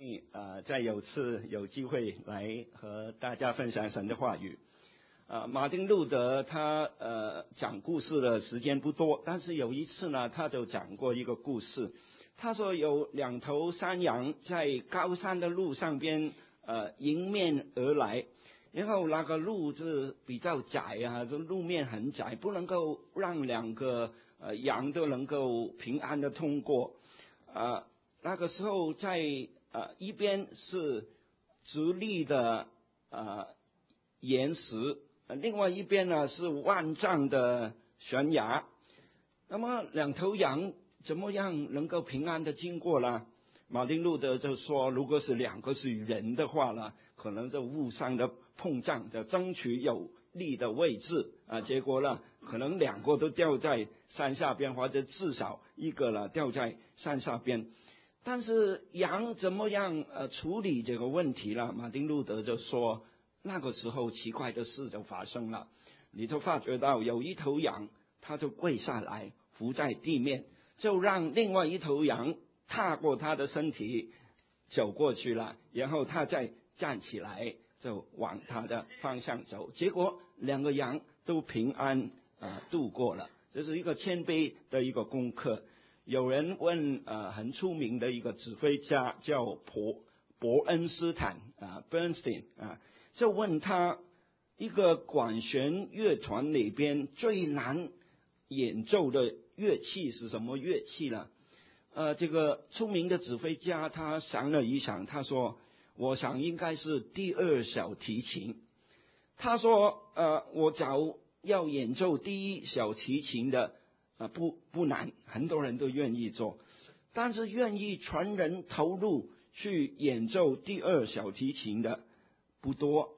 再有次有机会来和大家分享神的话语。马丁路德他讲故事的时间不多，但是有一次呢，他就讲过一个故事。他说有两头山羊在高山的路上边迎面而来，然后那个路是比较窄啊，这路面很窄，不能够让两个羊都能够平安的通过。那个时候在一边是直立的岩石，另外一边呢是万丈的悬崖。那么两头羊怎么样能够平安的经过呢？马丁路德就说，如果是两个是人的话呢，可能就互相的碰撞，就争取有利的位置结果呢，可能两个都掉在山下边，或者至少一个呢掉在山下边。但是羊怎么样处理这个问题呢？马丁路德就说，那个时候奇怪的事就发生了，你就发觉到有一头羊，它就跪下来伏在地面，就让另外一头羊踏过他的身体走过去了，然后他再站起来就往他的方向走，结果两个羊都平安度过了。这是一个谦卑的一个功课。有人问很出名的一个指挥家叫伯恩斯坦Bernstein 就问他一个管弦乐团里边最难演奏的乐器是什么乐器呢？这个出名的指挥家他想了一想，他说我想应该是第二小提琴。他说我找要演奏第一小提琴的不难，很多人都愿意做，但是愿意全人投入去演奏第二小提琴的不多。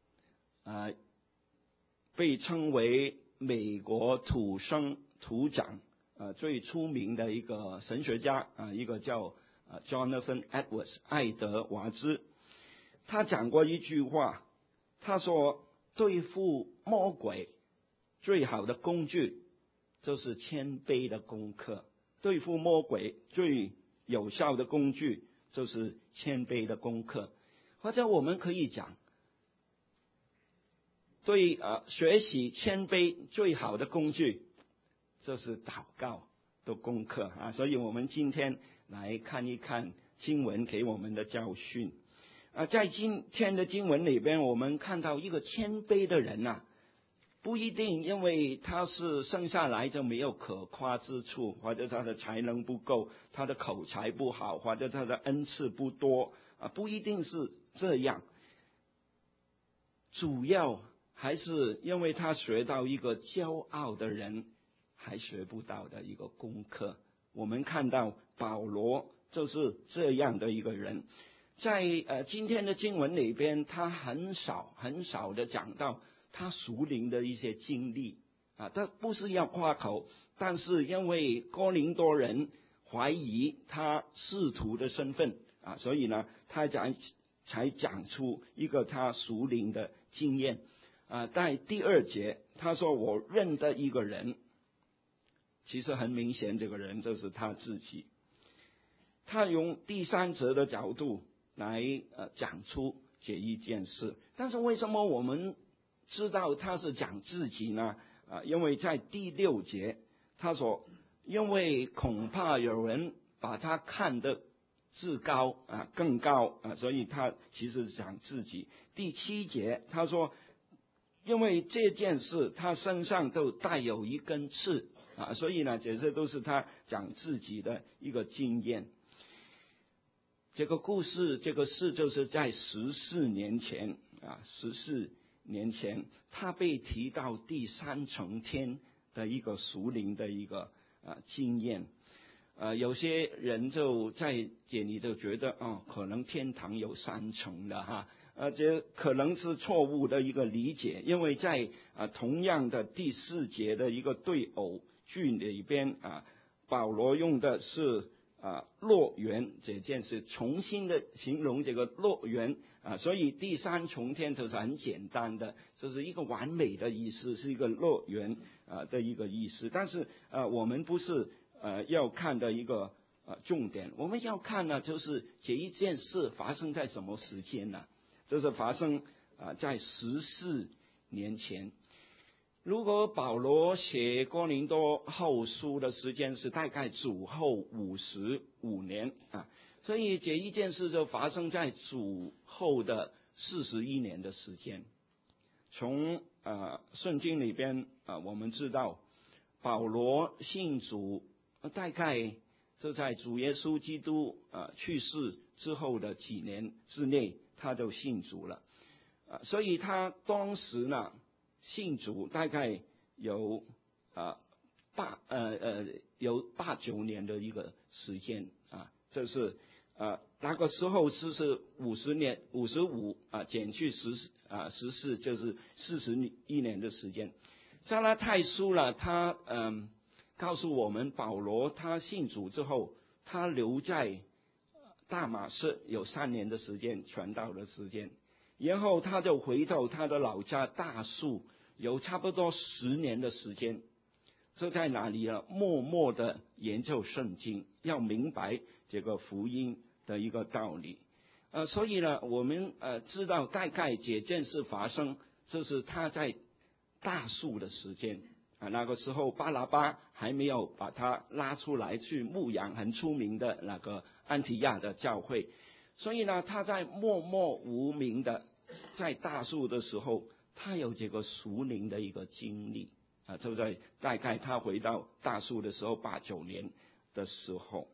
被称为美国土生土长最出名的一个神学家一个叫Jonathan Edwards 爱德华兹，他讲过一句话，他说对付魔鬼最好的工具就是谦卑的功课，对付魔鬼最有效的工具就是谦卑的功课。或者我们可以讲，对学习谦卑最好的工具就是祷告的功课所以我们今天来看一看经文给我们的教训在今天的经文里边，我们看到一个谦卑的人不一定因为他是生下来就没有可夸之处，或者他的才能不够，他的口才不好，或者他的恩赐不多不一定是这样，主要还是因为他学到一个骄傲的人还学不到的一个功课。我们看到保罗就是这样的一个人，在今天的经文里边，他很少的讲到他属灵的一些经历他不是要夸口，但是因为哥林多人怀疑他使徒的身份所以呢，他才讲出一个他属灵的经验在第二节，他说我认得一个人，其实很明显这个人就是他自己。他用第三者的角度来讲出这一件事，但是为什么我们知道他是讲自己呢？因为在第6节他说因为恐怕有人把他看得至高更高所以他其实讲自己。第7节他说因为这件事他身上都带有一根刺所以呢这些都是他讲自己的一个经验。这个故事这个事就是在14年前14年前他被提到第3层天的一个属灵的一个经验有些人就在这里就觉得可能天堂有3层的这可能是错误的一个理解，因为在同样的第4节的一个对偶句里边保罗用的是乐园这件事，重新的形容这个乐园所以第3重天就是很简单的，就是一个完美的意思，是一个乐园的一个意思。但是我们不是要看的一个重点。我们要看呢，就是这一件事发生在什么时间呢？就是发生在14年前。如果保罗写哥林多后书的时间是大概主后55年所以这一件事就发生在主后的41年的时间。从圣经里边我们知道保罗信主大概就在主耶稣基督去世之后的几年之内他就信主了所以他当时呢信主大概有8-9年的一个时间就是那个时候是50年55减去14就是41年的时间。加拉太书了他告诉我们保罗他信主之后他留在大马士有3年的时间传道的时间，然后他就回到他的老家大树有差不多10年的时间，就在哪里默默的研究圣经，要明白这个福音的一个道理所以呢我们知道大概这件事发生就是他在大树的时间那个时候巴拿巴还没有把他拉出来去牧养很出名的那个安提亚的教会，所以呢他在默默无名的在大树的时候他有这个属灵的一个经历就在大概他回到大树的时候8-9年的时候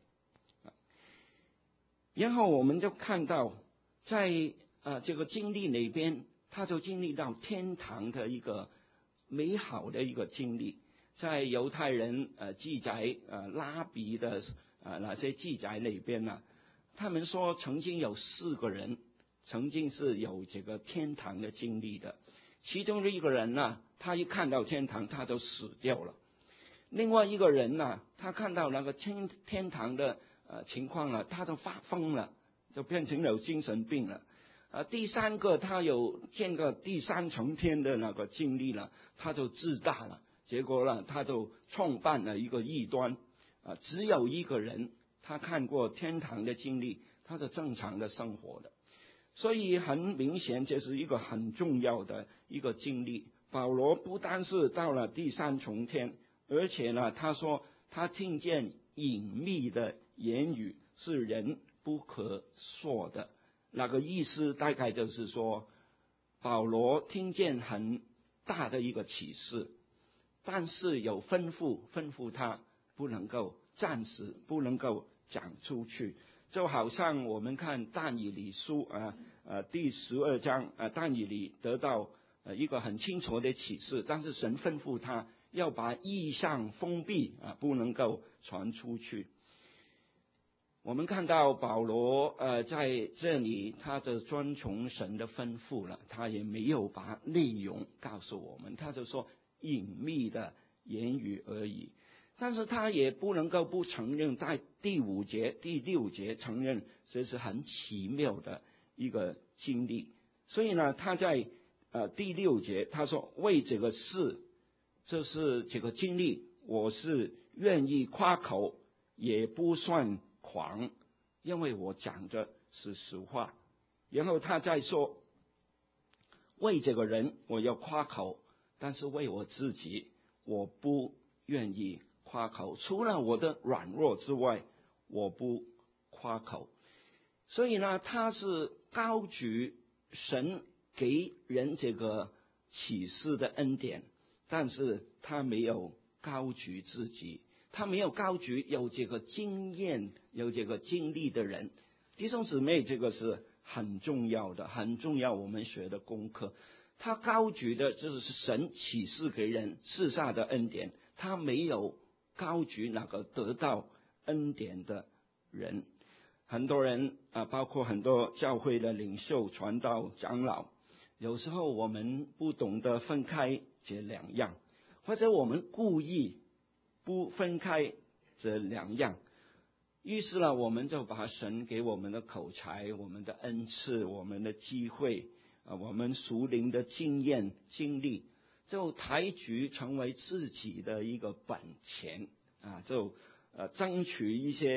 然后我们就看到在这个经历里边他就经历到天堂的一个美好的一个经历。在犹太人记载拉比的那些记载里边他们说曾经有4个人曾经是有这个天堂的经历的，其中的一个人他一看到天堂他就死掉了，另外一个人他看到那个天堂的情况他就发疯了，就变成有精神病了第3个他有见过第3层天的那个经历了，他就自大了，结果他就创办了一个异端只有一个人他看过天堂的经历，他是正常的生活的，所以很明显这是一个很重要的一个经历。保罗不单是到了第3重天，而且呢他说他听见隐秘的言语是人不可说的，那个意思大概就是说保罗听见很大的一个启示，但是有吩咐他不能够暂时不能够讲出去，就好像我们看但以理书第12章但以理得到一个很清楚的启示，但是神吩咐他要把异象封闭不能够传出去。我们看到保罗在这里他就遵从神的吩咐了，他也没有把内容告诉我们，他就说隐秘的言语而已，但是他也不能够不承认，在第5节第6节承认这是很奇妙的一个经历。所以呢他在第6节他说为这个事，这是这个经历，我是愿意夸口，也不算狂，因为我讲的是实话。然后他再说为这个人我要夸口，但是为我自己我不愿意夸口，除了我的软弱之外我不夸口。所以呢他是高举神给人这个启示的恩典，但是他没有高举自己，他没有高举有这个经验有这个经历的人。弟兄姊妹，这个是很重要的，很重要我们学的功课。他高举的就是神启示给人赐下的恩典，他没有高举那个得到恩典的人。很多人包括很多教会的领袖传道长老，有时候我们不懂得分开这2样，或者我们故意不分开这2样，于是呢我们就把神给我们的口才我们的恩赐我们的机会我们属灵的经验经历就抬举成为自己的一个本钱就争取一些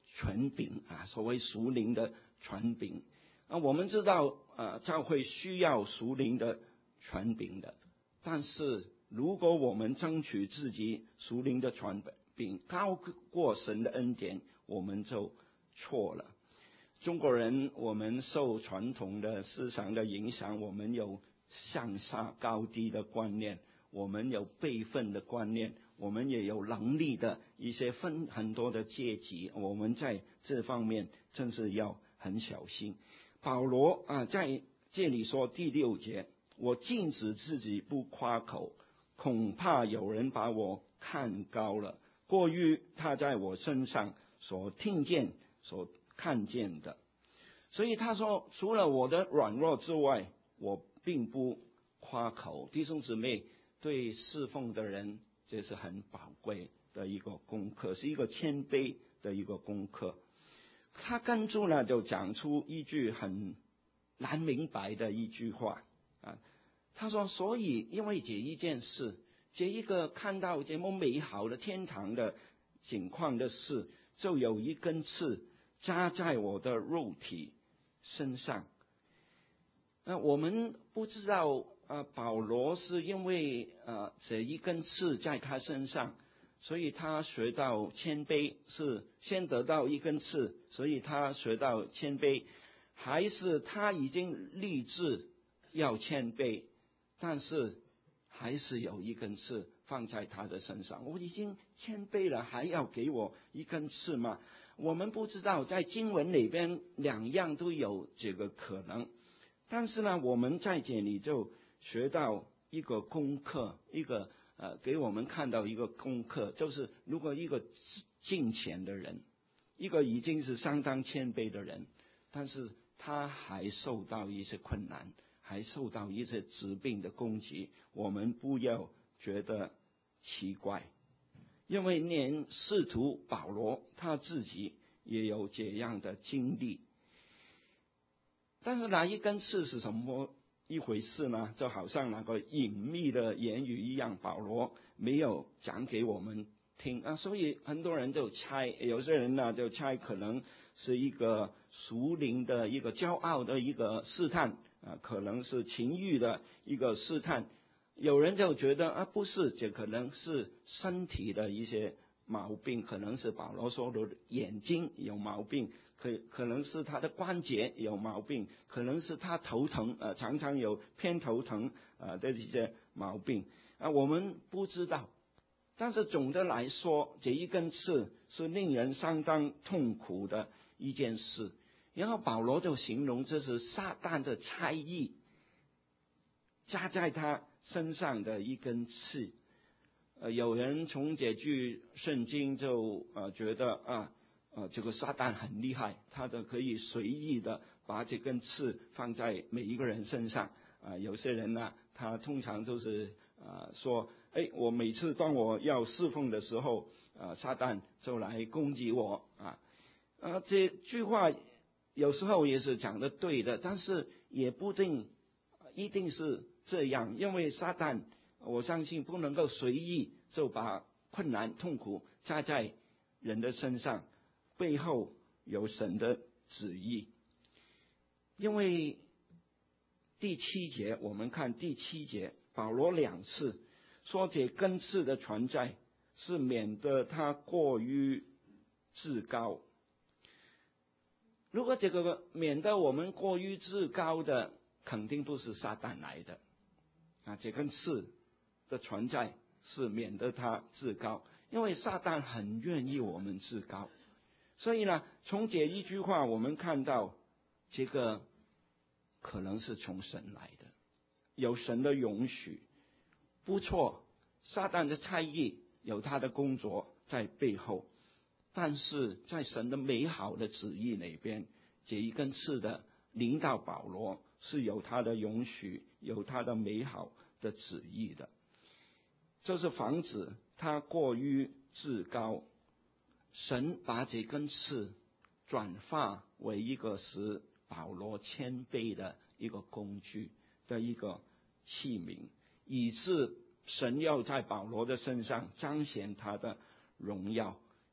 权柄啊，所谓属灵的权柄啊。我们知道教会需要属灵的权柄的，但是如果我们争取自己属灵的权柄高过神的恩典，我们就错了。中国人我们受传统的思想的影响，我们有向下高低的观念，我们有辈分的观念，我们也有能力的一些分很多的阶级，我们在这方面真是要很小心。保罗在这里说第6节，我禁止自己不夸口，恐怕有人把我看高了，过于他在我身上所听见所看见的。所以他说，除了我的软弱之外，我并不夸口。弟兄姊妹，对侍奉的人，这是很宝贵的一个功课，是一个谦卑的一个功课。他跟住呢，就讲出一句很难明白的一句话啊。他说，所以因为这一件事，这一个看到这么美好的天堂的景况的事，就有一根刺扎在我的肉体身上。我们不知道保罗是因为这一根刺在他身上，所以他学到谦卑，是先得到一根刺，所以他学到谦卑，还是他已经立志要谦卑，但是还是有一根刺放在他的身上。我已经谦卑了，还要给我一根刺吗？我们不知道，在经文里边两样都有这个可能。但是呢，我们在这里就学到一个功课，一个给我们看到一个功课，就是如果一个敬虔的人，一个已经是相当谦卑的人，但是他还受到一些困难，还受到一些疾病的攻击，我们不要觉得奇怪，因为连使徒保罗他自己也有这样的经历。但是那一根刺是什么一回事呢？就好像那个隐秘的言语一样，保罗没有讲给我们听啊，所以很多人就猜，有些人呢就猜可能是一个属灵的一个骄傲的一个试探可能是情欲的一个试探。有人就觉得不是，这可能是身体的一些毛病，可能是保罗说的眼睛有毛病，可能是他的关节有毛病，可能是他头疼常常有偏头疼的这些毛病我们不知道。但是总的来说，这一根刺是令人相当痛苦的一件事。然后保罗就形容这是撒旦的差役加在他身上的一根刺。有人从这句圣经就觉得这个撒旦很厉害，他就可以随意的把这根刺放在每一个人身上有些人呢，他通常就是说我每次当我要侍奉的时候撒旦就来攻击我这句话有时候也是讲得对的，但是也不一定是这样，因为撒旦我相信不能够随意就把困难痛苦加在人的身上，背后有神的旨意。因为第7节，我们看第7节，保罗2次说这根刺的存在是免得他过于自高。如果这个免得我们过于自高的，肯定不是撒旦来的这根刺的存在是免得他自高，因为撒旦很愿意我们自高。所以呢，从这一句话我们看到这个可能是从神来的，有神的允许。不错，撒旦的差役有他的工作在背后，但是在神的美好的旨意里边，这一根刺的领导保罗是有他的允许，有他的美好的旨意的，就是防止他过于自高。神把这根刺转化为一个使保罗谦卑的一个工具的一个器皿，以致神要在保罗的身上彰显他的荣耀。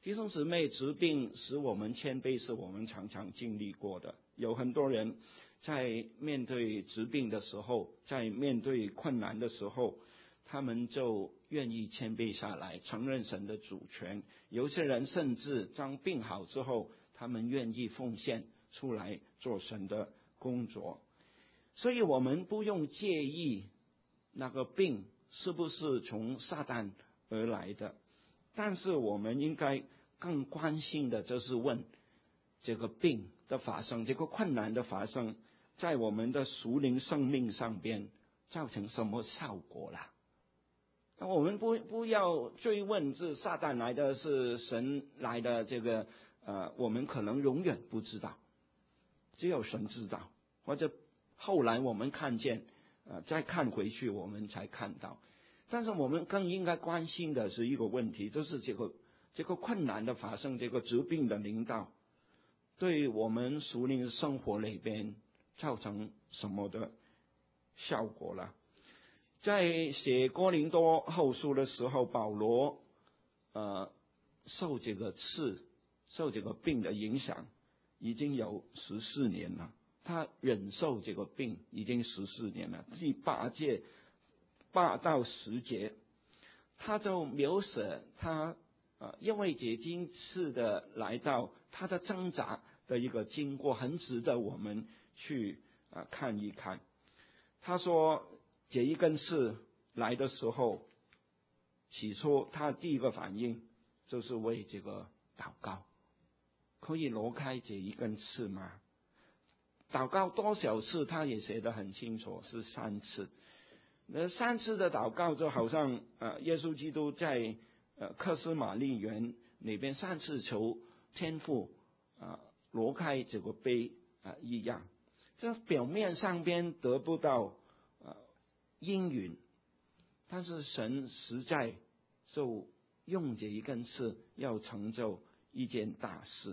弟兄姊妹，疾病使我们谦卑，是我们常常经历过的。有很多人在面对疾病的时候，在面对困难的时候，他们就愿意谦卑下来，承认神的主权。有些人甚至当病好之后，他们愿意奉献出来做神的工作。所以我们不用介意那个病是不是从撒旦而来的，但是我们应该更关心的就是问这个病的发生，这个困难的发生，在我们的属灵生命上边造成什么效果啦？我们不要追问是撒旦来的，是神来的，这个我们可能永远不知道，只有神知道，或者后来我们看见，再看回去我们才看到。但是我们更应该关心的是一个问题，就是这个困难的发生，这个疾病的临到，对我们属灵生活里边造成什么的效果了？在写哥林多后书的时候，保罗受这个病的影响已经有14年了，他忍受这个病已经14年了。第8到10节，他就描写他因为这今次的来到，他的挣扎的一个经过，很值得我们去看一看。他说这一根刺来的时候，起初他第一个反应就是为这个祷告，可以挪开这一根刺吗？祷告多少次他也写得很清楚，是3次。那3次的祷告就好像耶稣基督在克斯玛丽园里边3次求天父挪开这个杯一样。这表面上边得不到应允，但是神实在就用这一根刺要成就一件大事。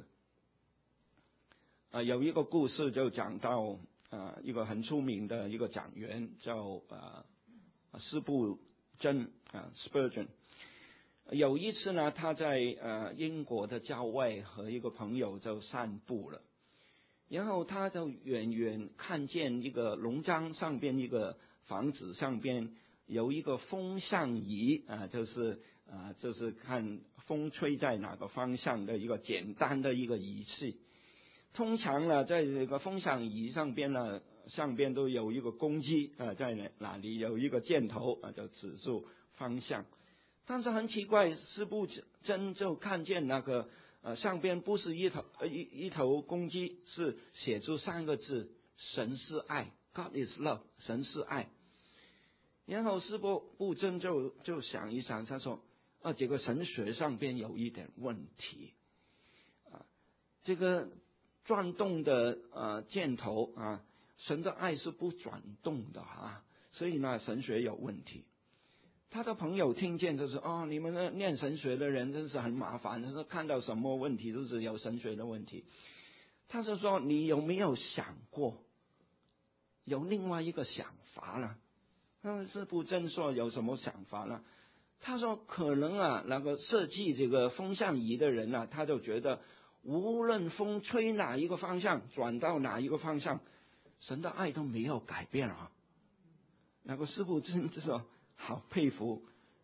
有一个故事就讲到一个很出名的一个讲员叫斯布真Spurgeon。有一次呢，他在英国的郊外和一个朋友就散步了，然后他就远远看见一个农庄上边一个房子上边有一个风向仪就是看风吹在哪个方向的一个简单的一个仪器。通常呢，在这个风向仪上边呢，上边都有一个公鸡在哪里有一个箭头就指住方向。但是很奇怪，斯布真就看见那个上边不是一头公鸡，是写出3个字：神是爱 ，God is love， 神是爱。然后斯布真就想一想，他说这个神学上边有一点问题这个转动的箭头神的爱是不转动的所以呢神学有问题。他的朋友听见就是你们念神学的人真是很麻烦，就是看到什么问题都是有神学的问题。他就说你有没有想过有另外一个想法呢？是不真说有什么想法呢？他说可能那个设计这个风向仪的人他就觉得无论风吹哪一个方向，转到哪一个方向，神的爱都没有改变那个师傅真就说好佩服。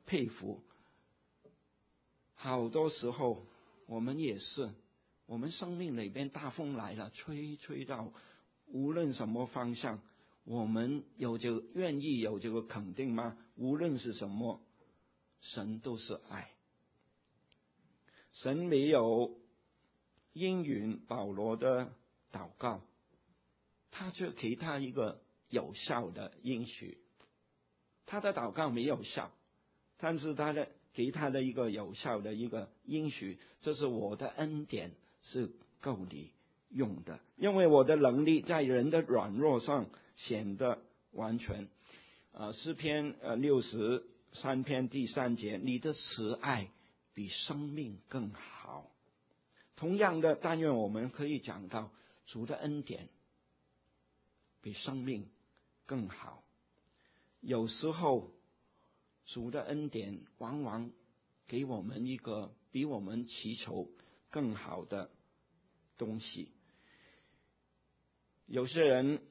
好多时候我们也是，我们生命里边大风来了，吹到无论什么方向，我们愿意有这个肯定吗？无论是什么，神都是爱。神没有应允保罗的祷告，他就给他一个有效的应许。他的祷告没有效，但是给他的一个有效的一个应许，这是我的恩典是够你用的，因为我的能力在人的软弱上显得完全。诗篇63篇第3节，你的慈爱比生命更好。同样的，但愿我们可以讲到主的恩典比生命更好。有时候主的恩典往往给我们一个比我们祈求更好的东西。有些人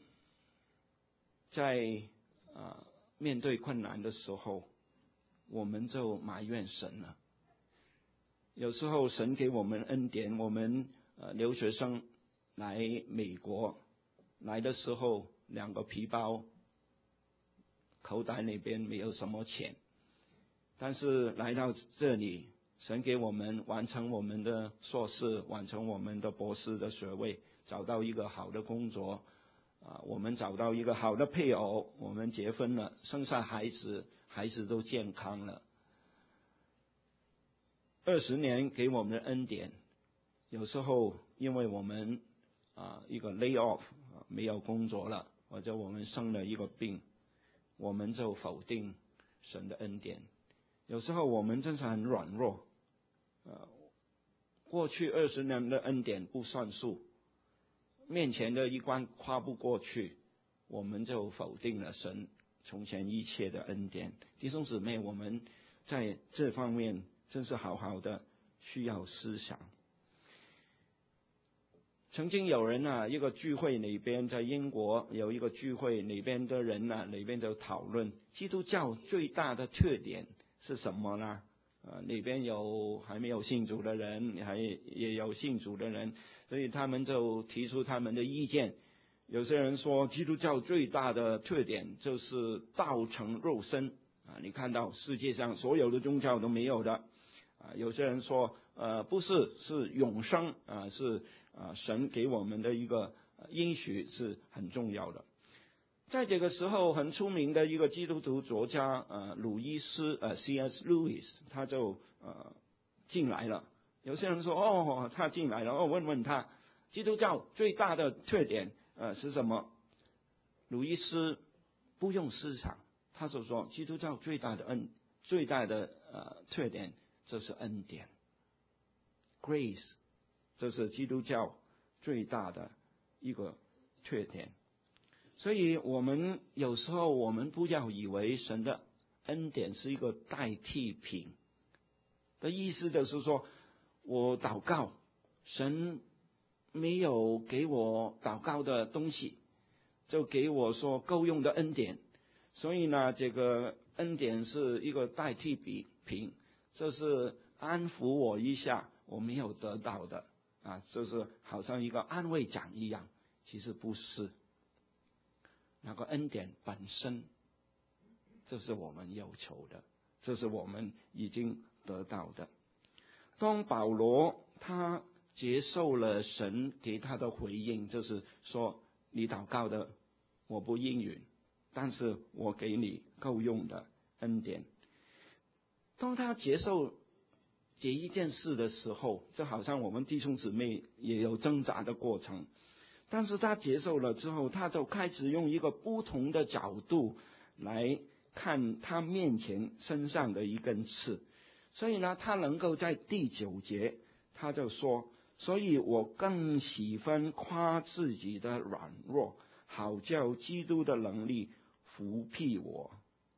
在面对困难的时候，我们就埋怨神了。有时候神给我们恩典，我们留学生来美国来的时候，2个皮包，口袋那边没有什么钱，但是来到这里，神给我们完成我们的硕士，完成我们的博士的学位，找到一个好的工作，我们找到一个好的配偶，我们结婚了，生下孩子，孩子都健康了。20年给我们的恩典，有时候因为我们一个 lay off 没有工作了，或者我们生了一个病，我们就否定神的恩典。有时候我们真是很软弱，过去20年的恩典不算数，面前的一关跨不过去，我们就否定了神从前一切的恩典。弟兄姊妹，我们在这方面真是好好的需要思想。曾经有人一个聚会里边，在英国有一个聚会里边的人里边就讨论基督教最大的特点是什么呢？里边有还没有信主的人，也有信主的人，所以他们就提出他们的意见。有些人说基督教最大的特点就是道成肉身你看到世界上所有的宗教都没有的。有些人说不是，是永生是神给我们的一个应许是很重要的。在这个时候，很出名的一个基督徒作家鲁伊斯C.S. Lewis 他就进来了。有些人说他进来了，问问他基督教最大的特点是什么？鲁伊斯不用思想，他就说基督教最大的特点就是恩典 ，Grace， 这是基督教最大的一个特点。所以我们有时候我们不要以为神的恩典是一个代替品的意思，就是说我祷告，神没有给我祷告的东西，就给我说够用的恩典。所以呢，这个恩典是一个代替品，这是安抚我一下我没有得到的就是好像一个安慰奖一样。其实不是，那个恩典本身这是我们要求的，这是我们已经得到的。当保罗他接受了神给他的回应，就是说你祷告的我不应允，但是我给你够用的恩典。当他接受这一件事的时候，就好像我们弟兄姊妹也有挣扎的过程，但是他接受了之后，他就开始用一个不同的角度来看他面前身上的一根刺。所以呢，他能够在第9节他就说，所以我更喜欢夸自己的软弱，好叫基督的能力扶庇我。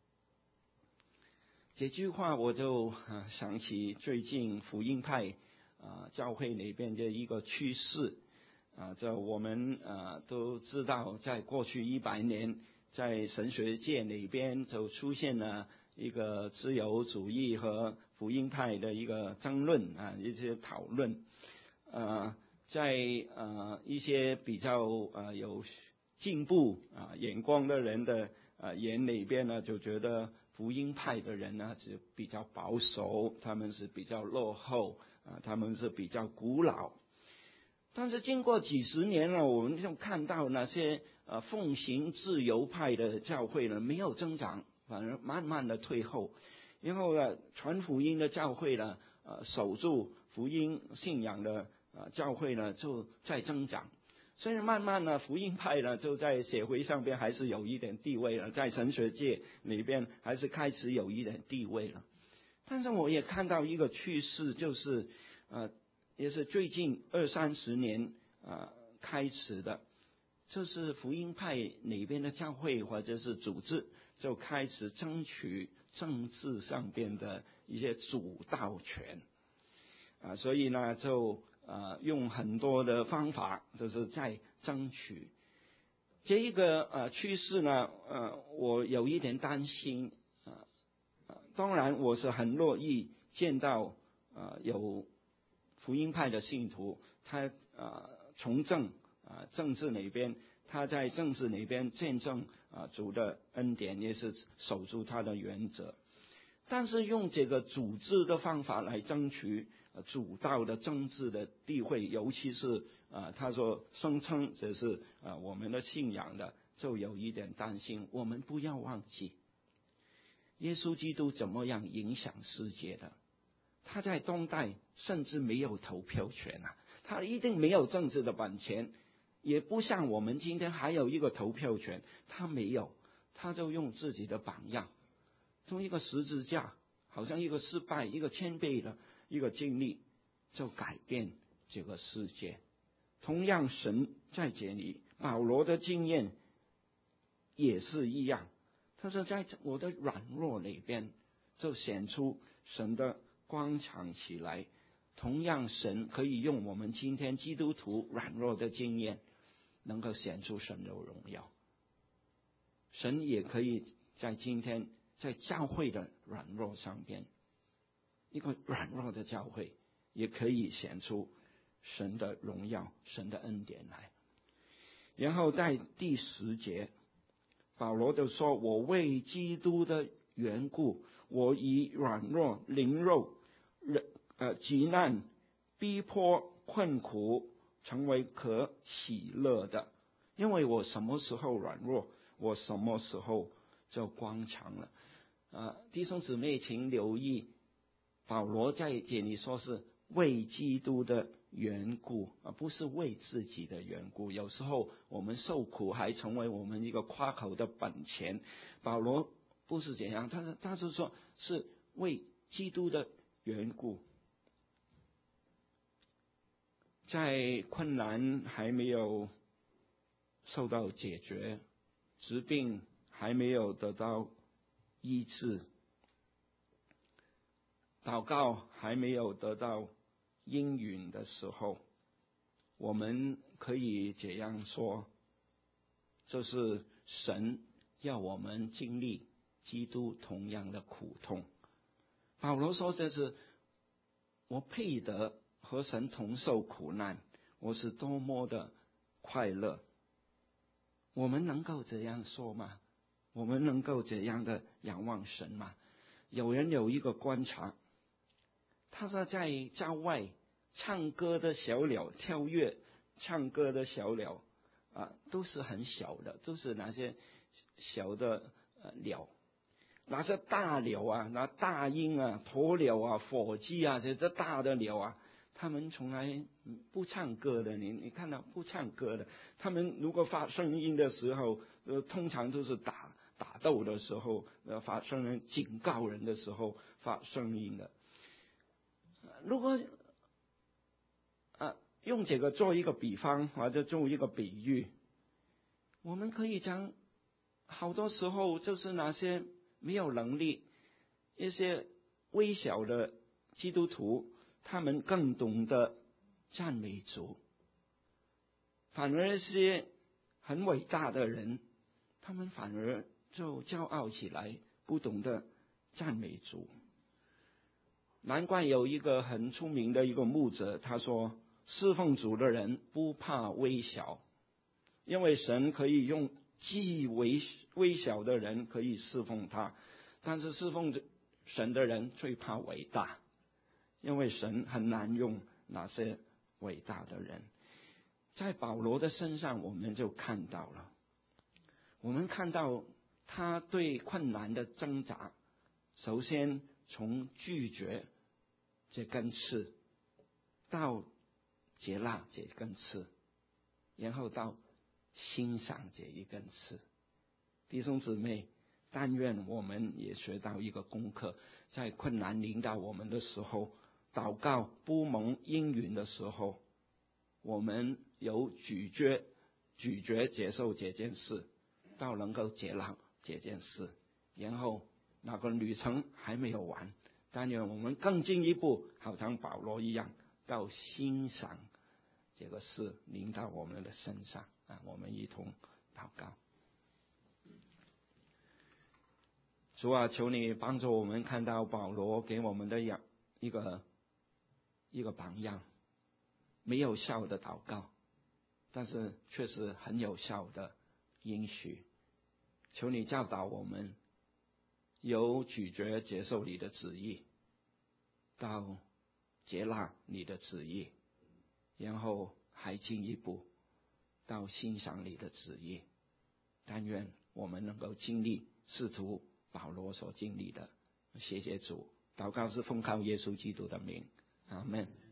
这句话我就想起最近福音派教会里边的一个趋势这我们都知道，在过去100年，在神学界里边就出现了一个自由主义和福音派的一个争论一些讨论在一些比较有进步眼光的人的眼里边呢，就觉得福音派的人呢是比较保守，他们是比较落后他们是比较古老。但是经过几十年了，我们就看到那些奉行自由派的教会呢没有增长，反而慢慢的退后。然后传福音的教会呢守住福音信仰的教会呢就在增长。所以慢慢呢福音派呢就在社会上边还是有一点地位了，在神学界里边还是开始有一点地位了。但是我也看到一个趋势，就是也是最近20-30年开始的，就是福音派里边的教会或者是组织就开始争取政治上边的一些主导权所以呢就用很多的方法，就是在争取这一个趋势呢。我有一点担心当然我是很乐意见到有福音派的信徒，他从政治那边，他在政治那边见证主的恩典，也是守住他的原则。但是用这个组织的方法来争取主导的政治的地位，尤其是他说声称这是我们的信仰的，就有一点担心。我们不要忘记耶稣基督怎么样影响世界的。他在当代甚至没有投票权他一定没有政治的本钱，也不像我们今天还有一个投票权，他没有。他就用自己的榜样，从一个十字架，好像一个失败一个谦卑的一个经历，就改变这个世界。同样神在这里，保罗的经验也是一样，他说在我的软弱里边就显出神的光强起来。同样神可以用我们今天基督徒软弱的经验，能够显出神的荣耀。神也可以在今天在教会的软弱上边，一个软弱的教会也可以显出神的荣耀，神的恩典来。然后在第10节，保罗就说，我为基督的缘故，我以软弱凌辱急难逼迫困苦成为可喜乐的，因为我什么时候软弱，我什么时候就光强了。弟兄姊妹请留意，保罗在这里说是为基督的缘故，而不是为自己的缘故。有时候我们受苦还成为我们一个夸口的本钱，保罗不是这样，他是说是为基督的缘故。在困难还没有受到解决，疾病还没有得到医治，祷告还没有得到应允的时候，我们可以这样说，就是神要我们经历基督同样的苦痛。保罗说这是我配得和神同受苦难，我是多么的快乐。我们能够这样说吗？我们能够这样的仰望神吗？有人有一个观察，他说在郊外唱歌的小鸟，跳跃唱歌的小鸟都是很小的，都是那些小的鸟。那些大鸟那大鹰鸵鸟火鸡这些大的鸟他们从来不唱歌的。你看到不唱歌的，他们如果发声音的时候通常都是打斗的时候发声音，警告人的时候发声音的。如果用这个做一个比方或者做一个比喻，我们可以讲好多时候就是那些没有能力一些微小的基督徒，他们更懂得赞美主，反而一些很伟大的人，他们反而就骄傲起来，不懂得赞美主。难怪有一个很出名的一个牧者，他说侍奉主的人不怕微小，因为神可以用极微小的人可以侍奉他，但是侍奉神的人最怕伟大，因为神很难用那些伟大的人。在保罗的身上我们就看到了，我们看到他对困难的挣扎，首先从拒绝这根刺到接纳这根刺，然后到欣赏这一根刺。弟兄姊妹，但愿我们也学到一个功课，在困难临到我们的时候，祷告不蒙应允的时候，我们有拒绝接受这件事，到能够接纳这件事，然后那个旅程还没有完， 但愿我们更进一步，好像保罗一样，到欣赏这个事临到我们的身上啊！我们一同祷告。主啊，求你帮助我们看到保罗给我们的一个榜样，没有效的祷告，但是却是很有效的应许。求你教导我们，由拒绝接受你的旨意，到接纳你的旨意，然后还进一步到欣赏你的旨意。但愿我们能够经历使徒保罗所经历的。谢谢主，祷告是奉靠耶稣基督的名，阿们。